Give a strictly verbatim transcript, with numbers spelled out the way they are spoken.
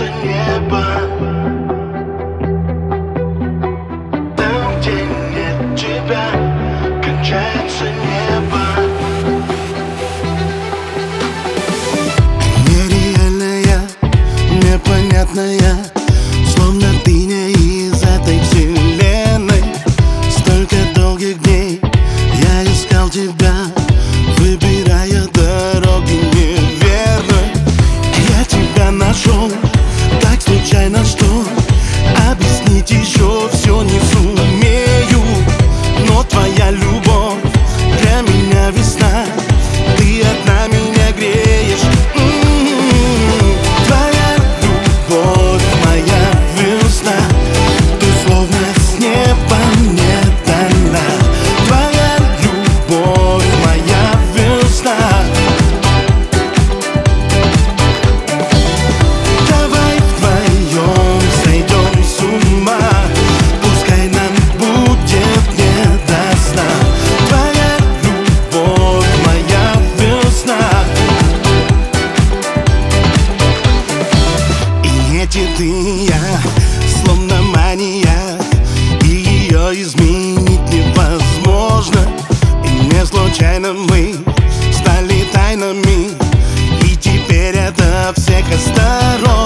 кончается небо. Там, где нет тебя, кончается небо. Нереальная, непонятная, словно ты не из этой вселенной. Столько долгих дней я искал тебя, выбирая дороги неверной. Я тебя нашел так случайно, что объяснить еще все не сумею. Но твоя любовь для меня весна, ты одна меня греешь. М-м-м. Твоя любовь, моя весна, ты словно с неба мне дана. Твоя любовь, моя весна. Давай вдвоем сойдем с ума, пускай нам будет не до сна. Твоя любовь, моя весна. И эти ты и я, словно мания, и ее изменить невозможно. И не случайно мы стали тайнами, и теперь это всех осторожно.